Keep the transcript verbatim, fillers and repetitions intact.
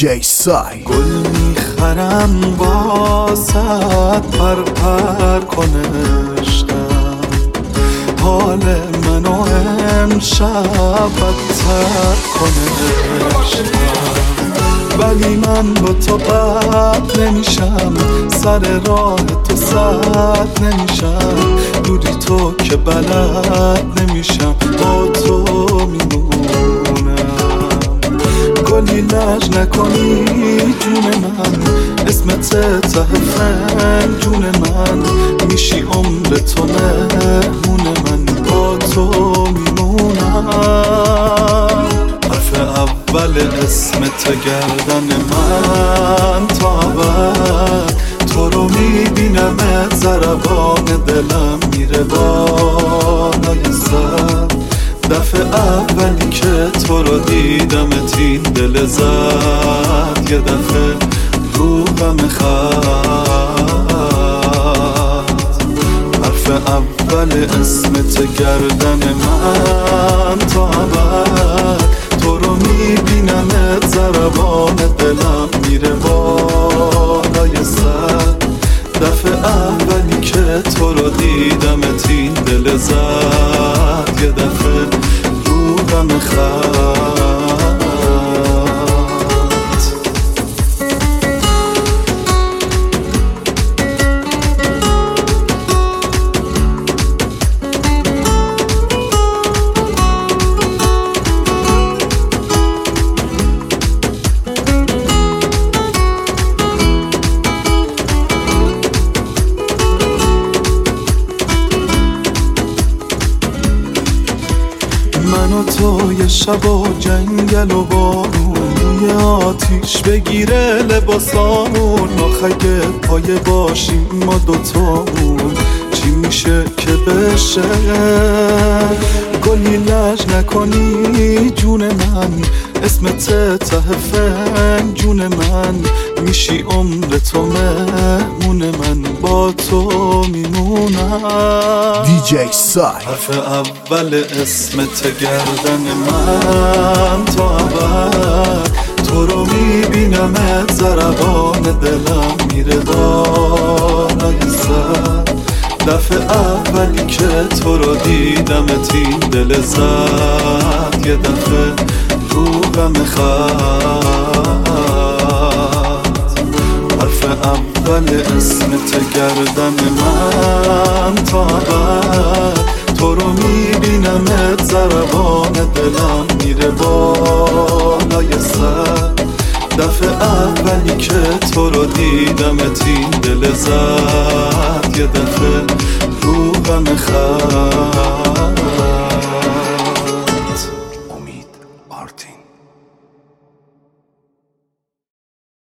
جی سای. گل میخرم واسد پر پر کنشتم، حال منو امشب بدتر کنشتم. ولی من با تو قد نمیشم، سر راه تو سد نمیشم، دوری تو که بلد نمیشم، با تو میمونم. گلی لج نکنی جون من، اسمت ته فنجون من، میشی عمر تو مهمون من، با تو میمونم. حرف اول اسمت گردن من تا ابد، تو رو میبینمت ضربان دلم میره بالای سر. دفعه اولی که تو رو دیدمت این دل زد، یه دفعه روحم خواست. حرف اول اسمت گردن من تا ابد، تو رو میبینمت ضربان دلم میره بالای سر. دفعه اولی که تو رو دیدمت این دل زد، یه دفعه روحم خواست. من و تو یه شب و جنگل و بارون، یه آتیش بگیره لباسامون، آخه پایه باشیم ما دوتامون، چی میشه که بشه؟ گلی لج نکنی جون من، اسمت ته فنجون من، میشی عمر تو مهمون من، با تو میمونم. دی جی سای. حرف اول اسمت گردن من تا ابد، تو رو میبینمت ضربان دلم میره بالای سر. دفعه اولی که تو رو دیدمت این دل زد، یه دفعه روحم خواست. حرف اول اسمت گردن من تا ابد، تو رو میبینمت ضربان دلم میره بالای سر. دفعه اولی که تو رو دیدمت این دل زد، یه دفعه روحم خواست.